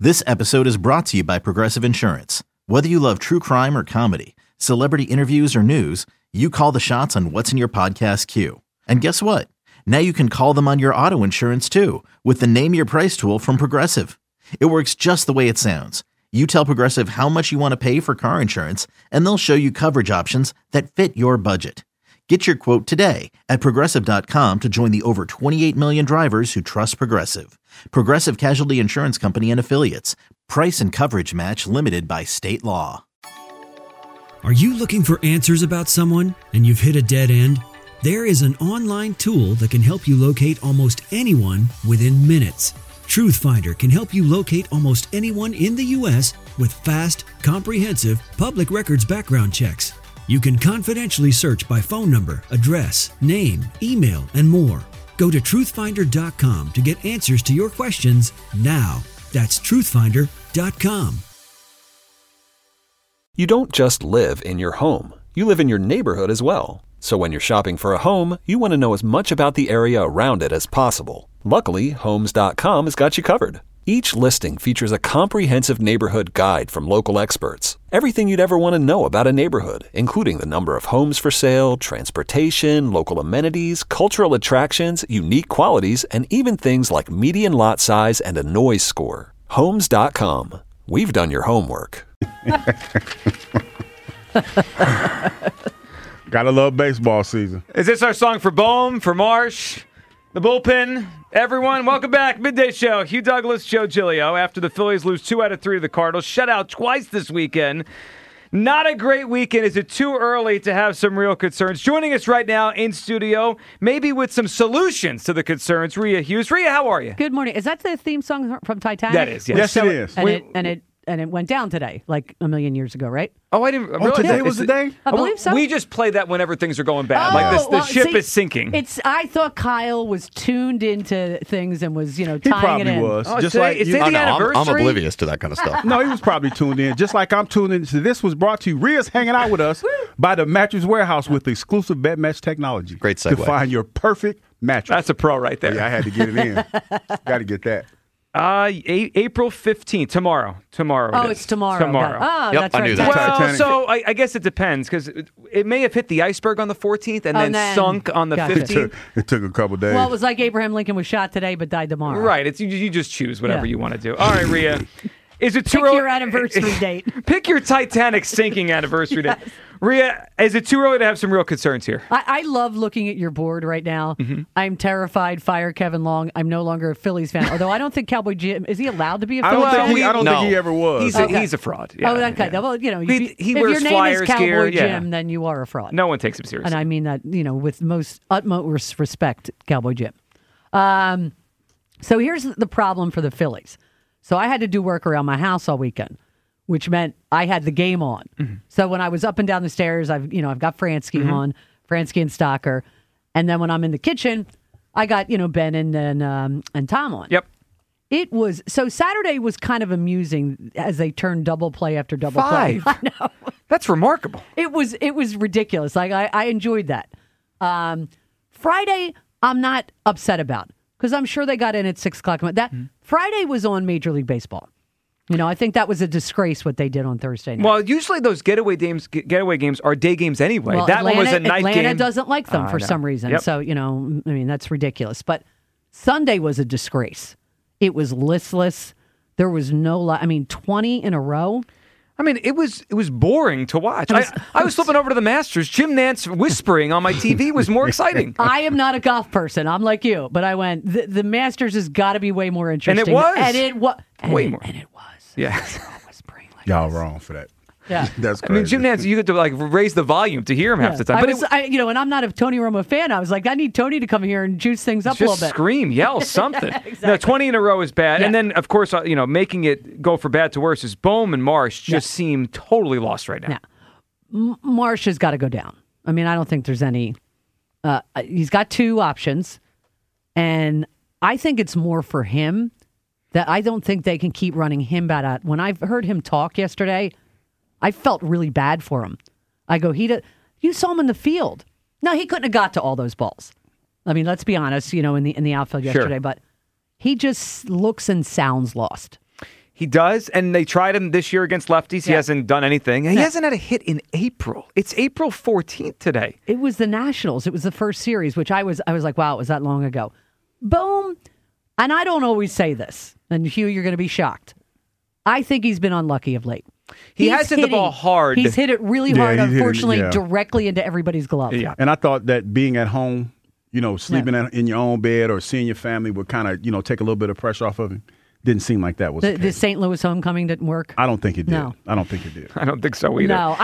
This episode is brought to you by Progressive Insurance. Whether you love true crime or comedy, celebrity interviews or news, you call the shots on what's in your podcast queue. And guess what? Now you can call them on your auto insurance too with the Name Your Price tool from Progressive. It works just the way it sounds. You tell Progressive how much you want to pay for car insurance, and they'll show you coverage options that fit your budget. Get your quote today at Progressive.com to join the over 28 million drivers who trust Progressive. Progressive Casualty Insurance Company and Affiliates. Price and coverage match limited by state law. Are you looking for answers about someone and you've hit a dead end? There is an online tool that can help you locate almost anyone within minutes. Truthfinder can help you locate almost anyone in the U.S. with fast, comprehensive public records background checks. You can confidentially search by phone number, address, name, email, and more. Go to truthfinder.com to get answers to your questions now. That's truthfinder.com. You don't just live in your home. You live in your neighborhood as well. So when you're shopping for a home, you want to know as much about the area around it as possible. Luckily, Homes.com has got you covered. Each listing features a comprehensive neighborhood guide from local experts. Everything you'd ever want to know about a neighborhood, including the number of homes for sale, transportation, local amenities, cultural attractions, unique qualities, and even things like median lot size and a noise score. Homes.com. We've done your homework. Gotta love baseball season. Is this our song for Bohm, for Marsh, the bullpen? Everyone, welcome back. Midday Show. Hugh Douglas, Joe Giglio. After the Phillies lose 2 out of 3 to the Cardinals, shut out twice this weekend. Not a great weekend. Is it too early to have some real concerns? Joining us right now in studio, maybe with some solutions to the concerns, Rhea Hughes. Rhea, how are you? Good morning. Is that the theme song from Titanic? That is, yes. Yes, it is. And it went down today, like a million years ago, right? Oh, I didn't realize today that. was the day? I believe so. We just play that whenever things are going bad. Oh, Like this, the well, ship see, is sinking. I thought Kyle was tuned into things and was, He tying it probably in. was. Oh, Just today- like it's you. the anniversary? I'm oblivious to that kind of stuff. No, he was probably tuned in. Just like I'm tuned in. So this was brought to you. Rhea's hanging out with us by the Mattress Warehouse with exclusive bed match technology. Great To segue. find your perfect mattress. That's a pro right there. Yeah, I had to get it in. Got to get that. April 15th, tomorrow. Oh, it's tomorrow. Tomorrow. Oh, Yep, that's I right. knew that. Well, Titanic. so I guess it depends because it may have hit the iceberg on the 14th and then sunk on the Gotcha. 15th. It took a couple days. Well, it was like Abraham Lincoln was shot today but died tomorrow. Right. It's you just choose whatever Yeah. you want to do. All right, Rhea. Is it too Pick early? your anniversary date. Pick your Titanic sinking anniversary date. Rhea, is it too early to have some real concerns here? I love looking at your board right now. Mm-hmm. I'm terrified. Fire Kevin Long. I'm no longer a Phillies fan. Although I don't think Cowboy Jim, is he allowed to be a I Phillies don't think fan? he, I don't No. think he ever was. He's a fraud. Yeah, Oh, okay. yeah. Well, He if wears your name Flyers is Cowboy gear, yeah. Jim, then you are a fraud. No one takes him seriously. And I mean that, with most utmost respect, Cowboy Jim. So here's the problem for the Phillies. So I had to do work around my house all weekend, which meant I had the game on. Mm-hmm. So when I was up and down the stairs, I've got Fransky on, Fransky and Stocker, and then when I'm in the kitchen, I got Ben and Tom on. Yep. It was so Saturday was kind of amusing as they turned double play after double 5. play. I know. That's remarkable. It was ridiculous. Like I enjoyed that. Friday, I'm not upset about because I'm sure they got in at 6:00. That Friday was on Major League Baseball. I think that was a disgrace what they did on Thursday night. Well, usually those getaway games are day games anyway. Well, that one was a night Atlanta game. doesn't like them for I know. some reason. Yep. So, that's ridiculous. But Sunday was a disgrace. It was listless. There was no 20 in a row. I mean, it was boring to watch. I was flipping over to the Masters. Jim Nantz whispering on my TV was more exciting. I am not a golf person. I'm like you. But I went, the Masters has got to be way more interesting. And it was. And it was. Way more. And it was. Yeah. Whispering like Y'all this. wrong for that. Yeah. That's I crazy. mean, Jim Nantz, you had to raise the volume to hear him half the time. But and I'm not a Tony Romo fan. I was like, I need Tony to come here and juice things up a little just bit. scream, yell, something. Exactly. No, 20 in a row is bad. Yeah. And then, of course, making it go from bad to worse is Bohm and Marsh just seem totally lost right now. Yeah. Marsh has got to go down. I mean, I don't think there's any. He's got 2 options, and I think it's more for him that I don't think they can keep running him bad out. When I've heard him talk yesterday, I felt really bad for him. I go, you saw him in the field. No, he couldn't have got to all those balls. I mean, let's be honest, in the outfield yesterday, but he just looks and sounds lost. He does, and they tried him this year against lefties. He hasn't done anything. He hasn't had a hit in April. It's April 14th today. It was the Nationals. It was the first series, which I was like, wow, it was that long ago. Boom. And I don't always say this, and Hugh, you're going to be shocked. I think he's been unlucky of late. He has hit the ball hard. He's hit it really hard, he's hit it, unfortunately, directly into everybody's glove. Yeah. And I thought that being at home, sleeping in your own bed or seeing your family would kind of, take a little bit of pressure off of him. Didn't seem like that was the St. Louis homecoming didn't work. I don't think it did. No. I don't think it did. I don't think so either. No.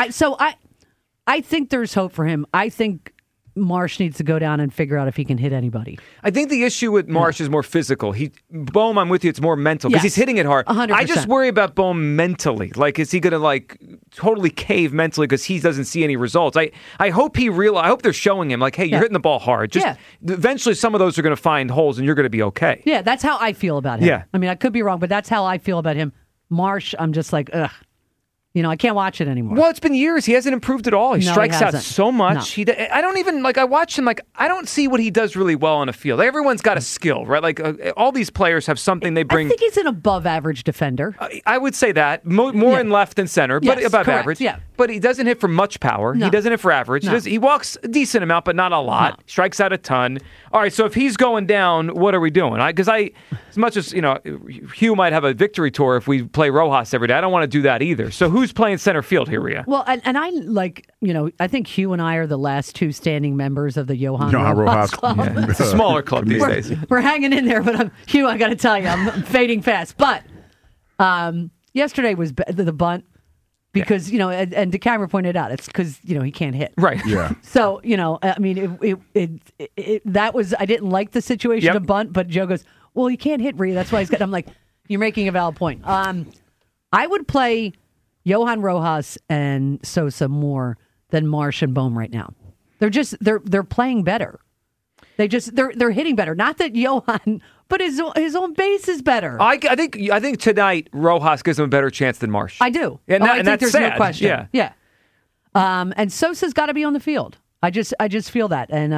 I think there's hope for him. I think Marsh needs to go down and figure out if he can hit anybody. I think the issue with Marsh is more physical. Bohm, I'm with you, it's more mental because he's hitting it hard. 100%. I just worry about Bohm mentally. Like, is he going to totally cave mentally because he doesn't see any results? I hope I hope they're showing him hey, you're hitting the ball hard. Eventually some of those are going to find holes and you're going to be okay. Yeah, that's how I feel about him. Yeah. I mean, I could be wrong, but that's how I feel about him. Marsh, I'm just like, ugh. I can't watch it anymore. Well, it's been years. He hasn't improved at all. He strikes out hasn't. so much. No. I don't even, I watch him, I don't see what he does really well on a field. Everyone's got a skill, right? All these players have something they bring. I think he's an above-average defender. I would say that. More in left than center, but Yes, above correct, average. yeah. But he doesn't hit for much power. No. He doesn't hit for average. No. He walks a decent amount, but not a lot. No. Strikes out a ton. All right, so if he's going down, what are we doing? Because as much as, Hugh might have a victory tour if we play Rojas every day, I don't want to do that either. So who's playing center field here, Rhea? Well, and I I think Hugh and I are the last two standing members of the Johan Rojas Club. Yeah, it's a smaller club these we're, days. We're hanging in there, but Hugh, I got to tell you, I'm fading fast. But yesterday was the bunt because, and DeCamera pointed out, it's because, he can't hit. Right. Yeah. So, I mean, that was, I didn't like the situation of bunt, but Joe goes, well, he can't hit, Rhea. That's why he's got, I'm like, you're making a valid point. I would play Johan Rojas and Sosa more than Marsh and Bohm right now. They're playing better. They're hitting better. Not that Johan, but his own base is better. I think tonight Rojas gives him a better chance than Marsh. I do. And, I think that's there's sad. no question. Yeah. And Sosa's got to be on the field. I just feel that. And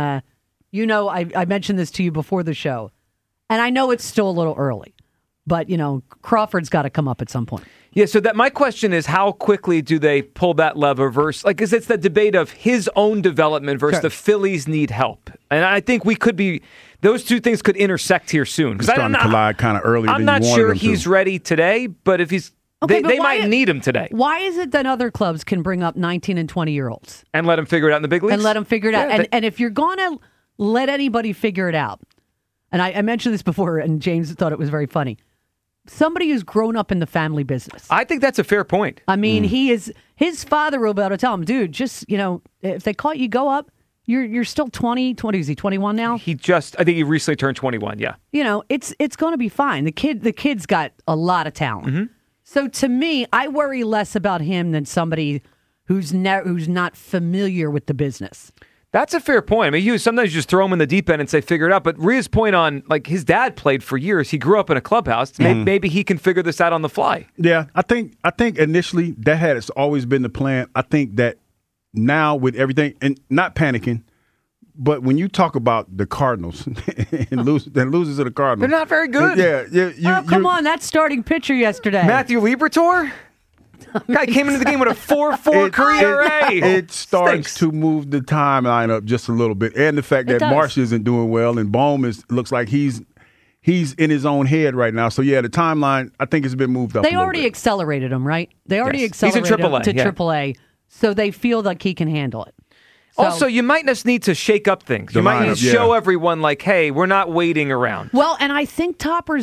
I mentioned this to you before the show, and I know it's still a little early, but Crawford's got to come up at some point. Yeah, so that my question is, how quickly do they pull that lever versus, because it's the debate of his own development versus the Phillies need help. And I think those two things could intersect here soon. Because starting to collide kind of early. I'm not sure he's ready today, but if he's, they might need him today. Why is it that other clubs can bring up 19 and 20-year-olds? And let them figure it out in the big leagues? And let them figure it out. And if you're going to let anybody figure it out, and I mentioned this before, and James thought it was very funny, somebody who's grown up in the family business. I think that's a fair point. I mean, his father will be able to tell him, dude, just, if they caught you, go up. You're still 20, is he 21 now? I think he recently turned 21, yeah. It's going to be fine. The kid's got a lot of talent. Mm-hmm. So to me, I worry less about him than somebody who's not familiar with the business. That's a fair point. I mean, sometimes you just throw him in the deep end and say, figure it out. But Rhea's point on, his dad played for years. He grew up in a clubhouse. Maybe he can figure this out on the fly. Yeah, I think initially that has always been the plan. I think that now with everything, and not panicking, but when you talk about the Cardinals and losers to the Cardinals. They're not very good. Yeah. Come on, that starting pitcher yesterday. Matthew Liberatore? Guy came into the game with a 4.4 career ERA. It starts to move the timeline up just a little bit, and the fact that Marsh isn't doing well, and Bohm looks like he's in his own head right now. So the timeline I think has been moved up. They already accelerated him, right? They already accelerated him to AAA, so they feel like he can handle it. So, also, you might just need to shake up things. You might need to show everyone, hey, we're not waiting around. Well, and I think Topper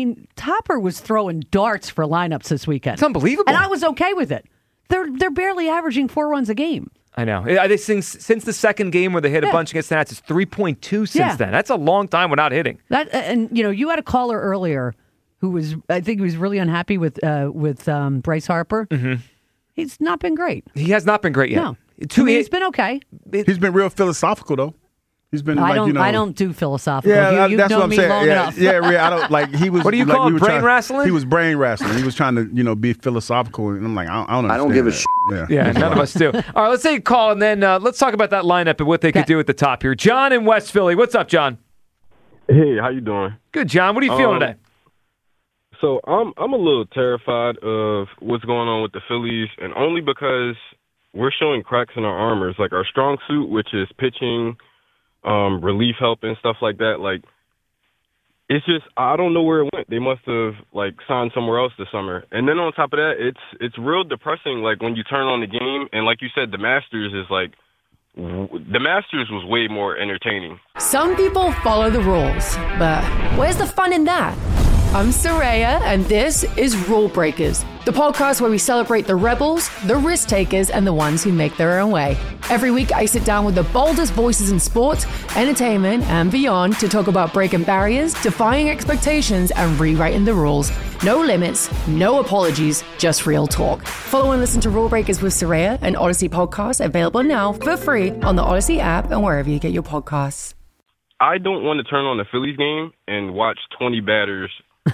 was throwing darts for lineups this weekend. It's unbelievable. And I was okay with it. They're barely averaging 4 runs a game. I know. Since the second game where they hit a bunch against the Nats, it's 3.2 since then. That's a long time without hitting. You had a caller earlier who was, I think he was really unhappy with Bryce Harper. Mm-hmm. He's not been great. He has not been great yet. No. He's been okay. He's been real philosophical, though. He's been I don't do philosophical. Yeah, You've that's known what I'm me saying. long enough. I don't he was. What do you call it? Brain wrestling? He was brain wrestling. He was trying to, be philosophical, and I'm like, I don't understand. I don't give a shit. Yeah, none of us do. All right, let's take a call, and then let's talk about that lineup and what they could do at the top here. John in West Philly. What's up, John? Hey, how you doing? Good, John. What are you feeling today? So I'm a little terrified of what's going on with the Phillies, and only because we're showing cracks in our armors, like our strong suit, which is pitching, relief help and stuff like that. Like, it's just, I don't know where it went. They must have signed somewhere else this summer. And then on top of that, it's real depressing. Like when you turn on the game, and like you said, the Masters was way more entertaining. Some people follow the rules, but where's the fun in that? I'm Soraya, and this is Rule Breakers, the podcast where we celebrate the rebels, the risk takers, and the ones who make their own way. Every week, I sit down with the boldest voices in sports, entertainment, and beyond to talk about breaking barriers, defying expectations, and rewriting the rules. No limits, no apologies, just real talk. Follow and listen to Rule Breakers with Soraya, an Odyssey podcast available now for free on the Odyssey app and wherever you get your podcasts. I don't want to turn on the Phillies game and watch 20 batters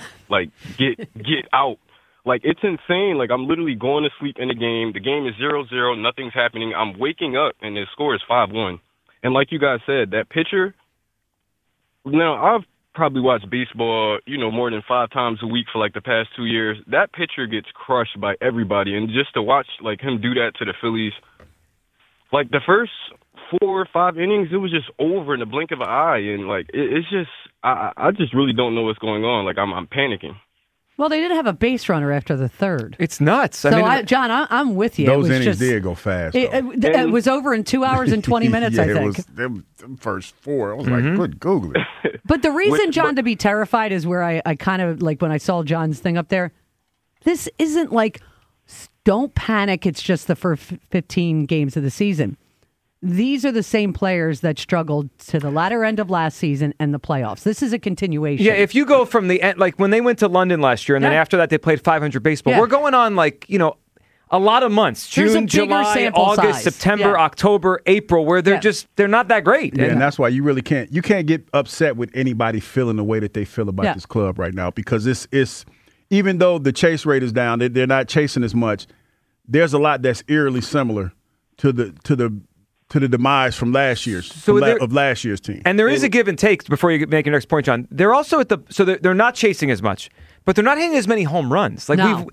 get out. Like, it's insane. Like, I'm literally going to sleep in the game. The game is 0-0. Nothing's happening. I'm waking up, and the score is 5-1. And like you guys said, that pitcher, now, I've probably watched baseball, more than 5 times a week for, the past 2 years. That pitcher gets crushed by everybody. And just to watch, him do that to the Phillies, the first 4 or 5 innings, it was just over in the blink of an eye. And, it's just, I just really don't know what's going on. I'm panicking. Well, they didn't have a base runner after the third. It's nuts. John, I'm with you. Those innings did go fast. It was over in 2 hours and 20 minutes, I think. It was them first 4. I was like, good Google it. But the reason, John, to be terrified is where I kind of, when I saw John's thing up there, this isn't don't panic, it's just the first 15 games of the season. These are the same players that struggled to the latter end of last season and the playoffs. This is a continuation. Yeah, if you go from the end, when they went to London last year, and then after that they played 500 baseball, we're going on a lot of months. June, July, August, September, October, April, where they're not that great. Yeah, and that's why you really can't get upset with anybody feeling the way that they feel about this club right now, because it's even though the chase rate is down, they're not chasing as much. There's a lot that's eerily similar to the demise from last year's of last year's team. And there is a give and take before you make your next point, John. They're also they're not chasing as much, but they're not hitting as many home runs.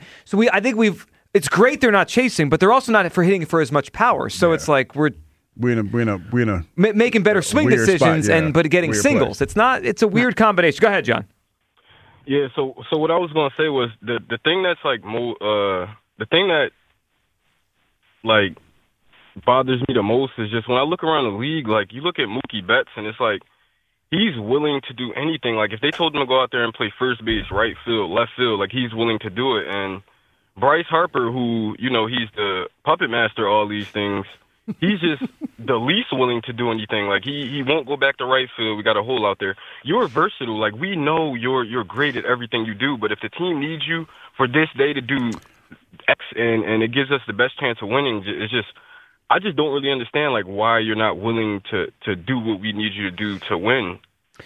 It's great they're not chasing, but they're also not hitting for as much power. So it's we're in a making better swing decisions but getting weird singles. Play. It's a weird combination. Go ahead, John. Yeah, so what I was going to say was the thing that's the thing that bothers me the most is just when I look around the league, you look at Mookie Betts, and it's he's willing to do anything. If they told him to go out there and play first base, right field, left field, he's willing to do it. And Bryce Harper, who, he's the puppet master of all these things, he's just the least willing to do anything. He won't go back to right field. We got a hole out there. You're versatile. We know you're great at everything you do, but if the team needs you for this day to do X and it gives us the best chance of winning, it's just, I just don't really understand why you're not willing to do what we need you to do to win.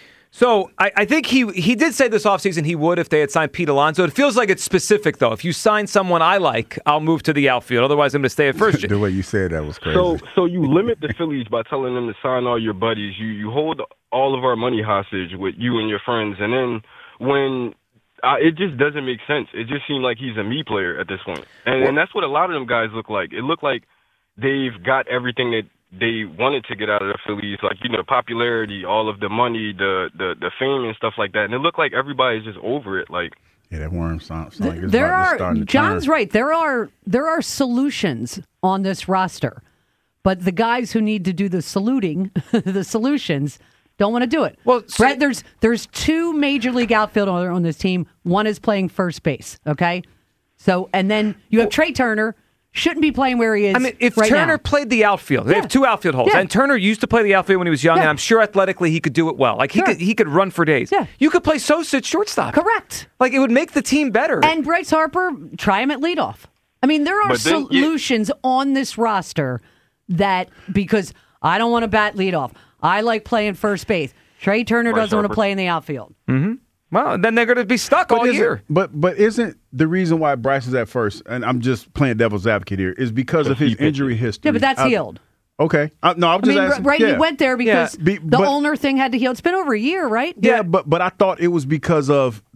So I think he did say this offseason he would if they had signed Pete Alonso. It feels like it's specific, though. If you sign someone I like, I'll move to the outfield. Otherwise, I'm going to stay at first. The way you said that was crazy. So you limit the Phillies by telling them to sign all your buddies. You hold all of our money hostage with you and your friends. And then when it just doesn't make sense. It just seemed like he's a me player at this point. And that's what a lot of them guys look like. It looked like they've got everything that they wanted to get out of the Phillies, popularity, all of the money, the fame and stuff like that. And it looked like everybody's just over it. Yeah, that worm sounds like it's starting to John's turn. right. There are solutions on this roster, but the guys who need to do the the solutions, don't want to do it. Well, Brett, there's 2 major league outfielders on this team. One is playing first base. Okay, so and then you have Trey Turner. Shouldn't be playing where he is. I mean, if right Turner now. played the outfield, they have 2 outfield holes, and Turner used to play the outfield when he was young, and I'm sure athletically he could do it well. He could run for days. Yeah. You could play Sosa at shortstop. Correct. It would make the team better. And Bryce Harper, try him at leadoff. I mean, there are solutions on this roster that because I don't want to bat leadoff, I like playing first base. Trey Turner doesn't want to play in the outfield. Mm-hmm. Well, then they're going to be stuck all year. But isn't the reason why Bryce is at first, and I'm just playing devil's advocate here, is because of his injury history. Yeah, but that's healed. Okay. No, I'm just asking. Right, he went there because the ulnar thing had to heal. It's been over a year, right? Yeah, but I thought it was because of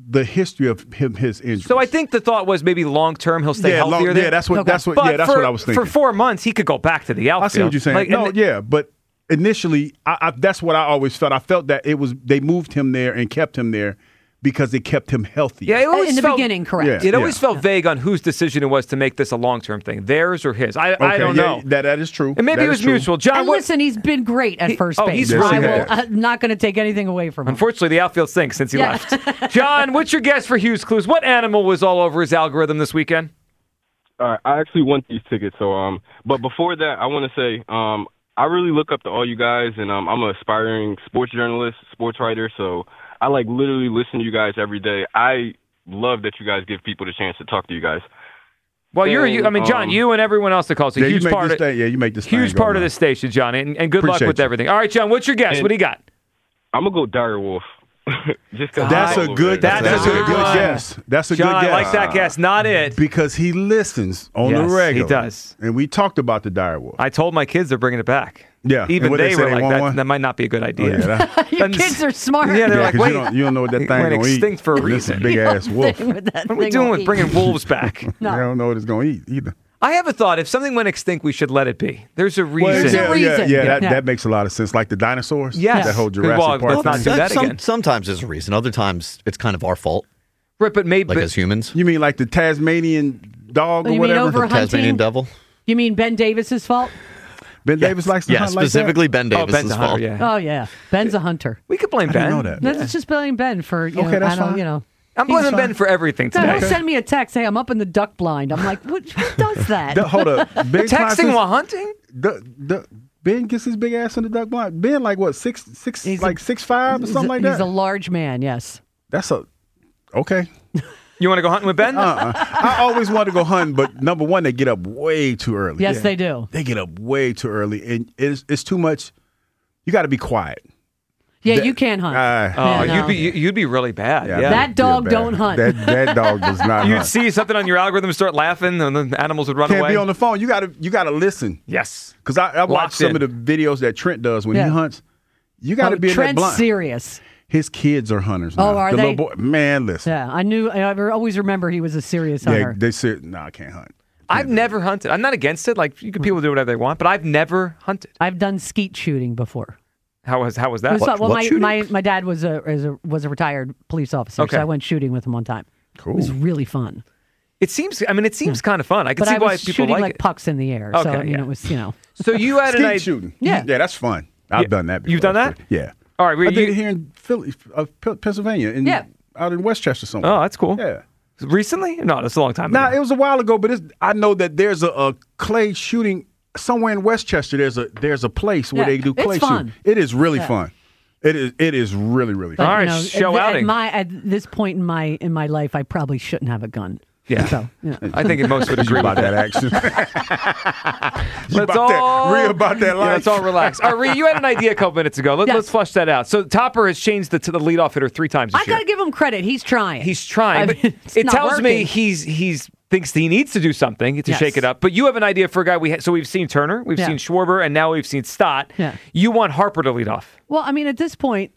the history of his injuries. So I think the thought was maybe long term he'll stay healthier. Yeah, that's what what I was thinking. For 4 months, he could go back to the outfield. I see what you're saying. But initially, that's what I always felt. I felt that they moved him there and kept him there because it kept him healthy. Yeah, in the beginning, correct. It always felt vague on whose decision it was to make this a long-term thing, theirs or his. I don't know. That is true. And maybe it was mutual. John, and listen, he's been great at first base. He's really good. I'm not going to take anything away from him. Unfortunately, the outfield stinks since he left. John, what's your guess for Hughes Clues? What animal was all over his algorithm this weekend? All right, I actually want these tickets. So, but before that, I want to say, I really look up to all you guys, and I'm an aspiring sports journalist, sports writer. So I literally listen to you guys every day. I love that you guys give people the chance to talk to you guys. Well, John, you and everyone else that calls a huge part of you make this huge part of this station, John, and good luck with everything. All right, John, what's your guess? What do you got? I'm gonna go Dire Wolf. Just that's a good guess. That's a John, good guess. I like that guess. Not it. Because he listens on the regular. He does. And we talked about the Dire Wolf. I told my kids they're bringing it back. Yeah. Even they were like, that might not be a good idea. Oh, yeah, Your kids are smart. Yeah, they're like, wait. You don't know what that thing went going to eat. extinct for a reason. This big-ass wolf. What are we doing with bringing wolves back? I don't know what it's going to eat either. I have a thought. If something went extinct, we should let it be. There's a reason. There's a reason. That makes a lot of sense. Like the dinosaurs. Yes. That whole Jurassic Park. Let's not do that again. Sometimes there's a reason. Other times it's kind of our fault. Right, but maybe as humans. You mean like the Tasmanian dog or you whatever? Mean the Tasmanian devil? You mean Ben Davis's fault? Ben Davis likes to hunt like that? Specifically Ben Davis's fault. Oh, yeah. Ben's a hunter. We could blame Ben. I didn't know that. Let's just blame Ben for, that's fine. I'm blaming Ben for everything today. Don't send me a text. Hey, I'm up in the duck blind. I'm like, who does that? Hold up. Ben Texting while hunting? Ben gets his big ass in the duck blind. Ben, like what, 6'5" or something like that? He's a large man, yes. Okay. You want to go hunting with Ben? I always want to go hunting, but number one, they get up way too early. Yes, they do. They get up way too early, and it's too much. You got to be quiet. Yeah, you can't hunt. You'd be really bad. Yeah. That dog don't hunt. That dog does not You'd hunt. see something on your algorithm and start laughing, and the animals would run Can't away. be on the phone. You got to listen. Yes. Because I watch some of the videos that Trent does when he hunts. You got to be in that blind. Trent's serious. His kids are hunters now. Oh, are the they? Little boy, man, listen. Yeah, I always remember he was a serious hunter. Yeah, they said, no, I can't hunt. I've never hunted. I'm not against it. Like, people do whatever they want, but I've never hunted. I've done skeet shooting before. How was that? My dad was a retired police officer, so I went shooting with him one time. Cool. It was really fun. It seems kind of fun. I can see why people shooting like it. pucks in the air. Okay, so it was So you had an idea. Shooting. Yeah. Yeah, that's fun. I've done that before. You've done that? Yeah. All right. I did it here in Pennsylvania, out in Westchester somewhere. Oh, that's cool. Yeah. Recently? No, that's a long time ago. Nah, it was a while ago, but I know that there's a clay shooting somewhere in Westchester. There's a place where they do clay shooting. It is really fun. It is really, really fun. All right, show outing. At this point in my life, I probably shouldn't have a gun. Yeah. So, I think most would agree about that action. Real about that life. Let's all relax. All right, Ree, you had an idea a couple minutes ago. Let's flush that out. So Topper has changed to the leadoff hitter 3 times this year. I got to give him credit. He's trying. But it tells me he's thinks he needs to do something to shake it up. But you have an idea for a guy. So we've seen Turner, we've seen Schwarber, and now we've seen Stott. Yeah. You want Harper to lead off. Well, I mean, at this point,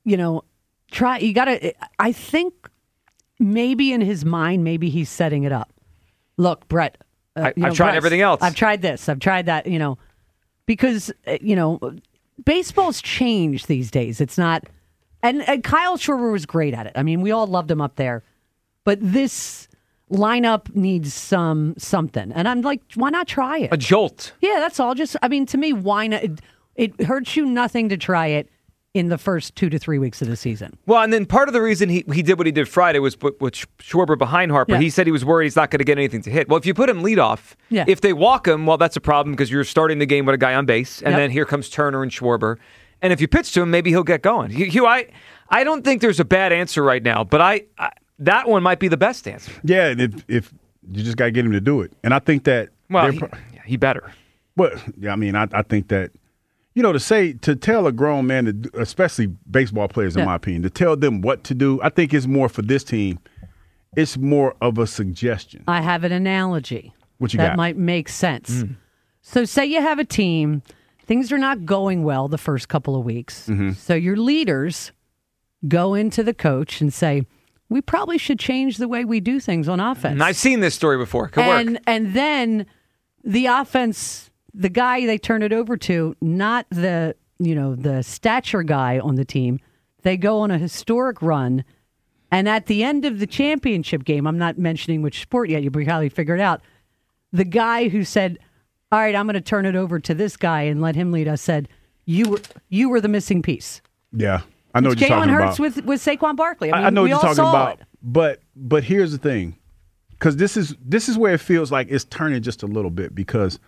try. You got to. I think maybe in his mind, maybe he's setting it up. Look, Brett. I've tried everything else. I've tried this. I've tried that. Because baseball's changed these days. It's not. And Kyle Schwarber was great at it. I mean, we all loved him up there. But this lineup needs something. And I'm like, why not try it? A jolt. Yeah, that's all. To me, why not? It hurts you nothing to try it in the first 2 to 3 weeks of the season. Well, and then part of the reason he did what he did Friday was with Schwarber behind Harper. Yeah. He said he was worried he's not going to get anything to hit. Well, if you put him leadoff, if they walk him, well, that's a problem because you're starting the game with a guy on base, and then here comes Turner and Schwarber. And if you pitch to him, maybe he'll get going. Hugh, I don't think there's a bad answer right now, but I that one might be the best answer. Yeah, and if you just got to get him to do it. And I think that... Well, he better. Well, yeah, I mean, I think that... to tell a grown man, especially baseball players, in my opinion, to tell them what to do, I think it's more for this team. It's more of a suggestion. I have an analogy. What you got? That might make sense. So say you have a team, things are not going well the first couple of weeks. Mm-hmm. So your leaders go into the coach and say, we probably should change the way we do things on offense. And I've seen this story before. Could work. And then the offense, the guy they turn it over to, not the stature guy on the team, they go on a historic run. And at the end of the championship game, I'm not mentioning which sport yet, you probably figured out, the guy who said, all right, I'm going to turn it over to this guy and let him lead us, said, you were the missing piece. Yeah, I know what you're talking about. Jalen Hurts with Saquon Barkley. I know what you're talking about. But here's the thing, because this is where it feels like it's turning just a little bit, because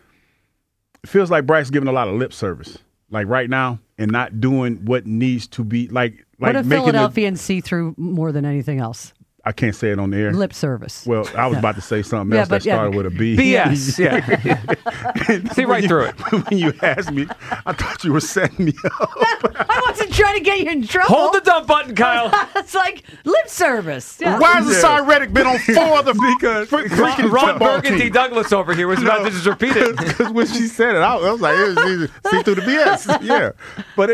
it feels like Bryce is giving a lot of lip service, like right now, and not doing what needs to be like. What do Philadelphians see through more than anything else? I can't say it on the air. Lip service. Well, I was about to say something else that started with a B. BS. Yeah. See right through it. When you asked me, I thought you were setting me up. I wasn't trying to get you in trouble. Hold the dump button, Kyle. It's like lip service. Yeah. Why has Hassan Reddick been on 4 of the freaking Ron Burgundy Douglas over here was about to just repeat it. Because when she said it, I was like, it was easy. See through the BS. Yeah. But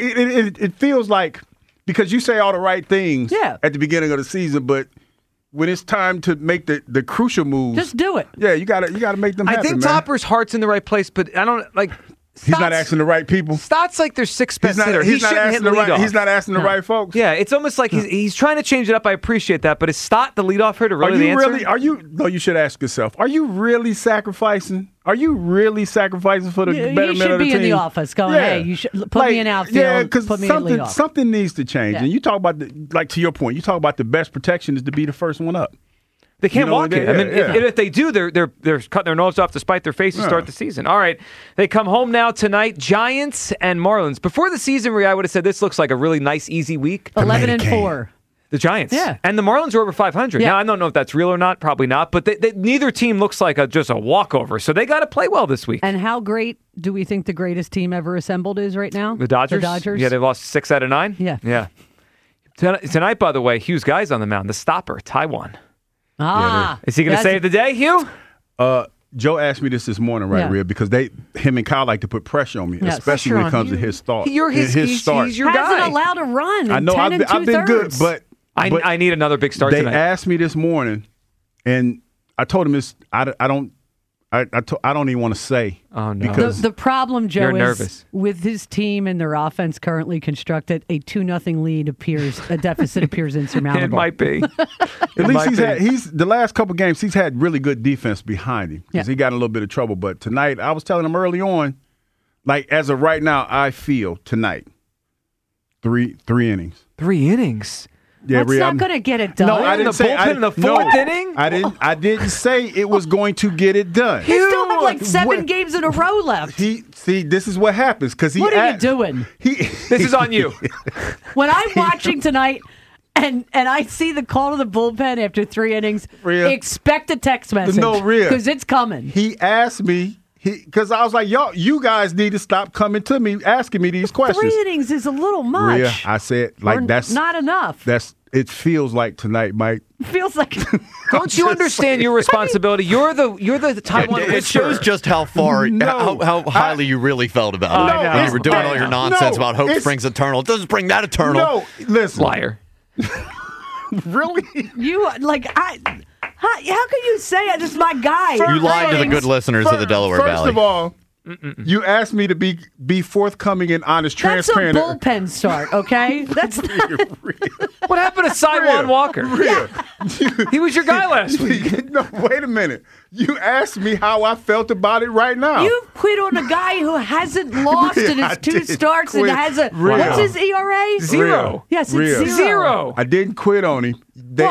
it feels like, because you say all the right things at the beginning of the season, but when it's time to make the crucial moves, just do it. Yeah, you gotta make them happen. I think man. Topper's heart's in the right place, but I don't like. He's not asking the right people. Stott's like their sixth best hitter. He's not asking the right folks. Yeah, it's almost like he's trying to change it up. I appreciate that, but is Stott the leadoff hitter really the answer? No, you should ask yourself, are you really sacrificing? Are you really sacrificing for the betterment of the team? You should be in the office going, hey, you should put me in outfield. Yeah, because something needs to change. Yeah. And you talk about, to your point, you talk about the best protection is to be the first one up. They can't walk it. I mean, if they do, they're cutting their nose off to spite their face to start the season. All right, they come home now tonight. Giants and Marlins. Before the season, Rhea, I would have said this looks like a really nice, easy week. 11-4. The Giants. Yeah. And the Marlins are over 500. Yeah. Now, I don't know if that's real or not. Probably not. But neither team looks like just a walkover. So they got to play well this week. And how great do we think the greatest team ever assembled is right now? The Dodgers? The Dodgers. Yeah, they lost 6 out of 9. Yeah. Yeah. Tonight, by the way, Hugh's guy's on the mound. The stopper, Taiwan. Is he going to save the day, Hugh? Joe asked me this morning, Rhea, because him and Kyle like to put pressure on me, especially when it comes to his start. His start. He's your guy. Hasn't allowed a run. I know. I've been good, but I need another big start tonight. They asked me this morning, and I told him I don't even want to say. Oh, no. Because the problem, Joe, is nervous. With his team and their offense currently constructed, a 2-0 lead a deficit appears insurmountable. It might be. At least he's the last couple games he's had really good defense behind him because he got in a little bit of trouble. But tonight, I was telling him early on, like as of right now, I feel tonight 3 innings. 3 innings. Yeah, That's not going to get it done. No, I didn't say in the fourth inning. I didn't say it was going to get it done. He still have like 7 games in a row left. This is what happens because What are you doing? This is on you. When I'm watching tonight and I see the call to the bullpen after 3 innings, expect a text message. No, Rhea, because it's coming. He asked me. Because I was like, you guys need to stop coming to me, asking me these questions. 3 innings is a little much. Rhea, I said, that's not enough. It feels like tonight, Mike. Feels like. Don't you understand your responsibility? You're the Taiwan. It shows just how far, how highly you really felt about it. When you were doing all your nonsense about hope springs eternal. It doesn't spring that eternal. No, listen, liar. Really? You how can you say it? This is my guy. You lied to the good listeners of the Delaware Valley. First of all, you asked me to be forthcoming and honest, transparent. That's a bullpen start, okay? That's what happened to Saiwan Walker? He was your guy last week. No, wait a minute. You asked me how I felt about it right now. You quit on a guy who hasn't lost in his 2 starts and has what's his ERA? 0. Yes, it's 0. I didn't quit on him.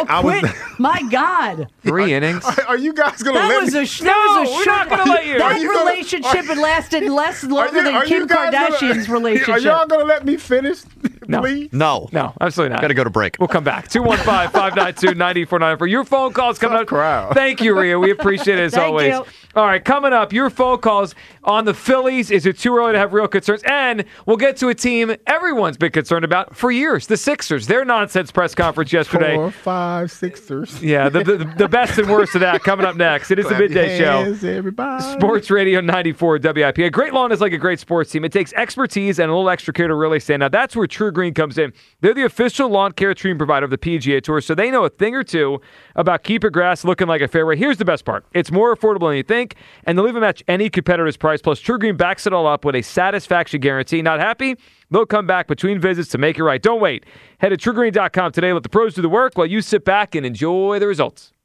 My God. 3 innings. Are you guys going to let me? We're not going to let you. That relationship had lasted longer than Kim Kardashian's relationship. Are y'all going to let me finish? Please? No, absolutely not. Got to go to break. We'll come back. 215-592-9494 for your phone calls coming up. Thank you, Rhea. We appreciate it as always. You. All right, coming up, your phone calls on the Phillies. Is it too early to have real concerns? And we'll get to a team everyone's been concerned about for years, the Sixers. Their nonsense press conference yesterday. 4, 5, Sixers. Yeah, the best and worst of that coming up next. It is the Midday Show. Everybody. Sports Radio 94 WIP. A great lawn is like a great sports team. It takes expertise and a little extra care to really stand out. That's where True Green Green comes in. They're the official lawn care treatment provider of the PGA Tour, so they know a thing or two about keeping grass looking like a fairway. Here's the best part. It's more affordable than you think, and they'll even match any competitor's price. Plus, True Green backs it all up with a satisfaction guarantee. Not happy? They'll come back between visits to make it right. Don't wait. Head to TrueGreen.com today. Let the pros do the work while you sit back and enjoy the results.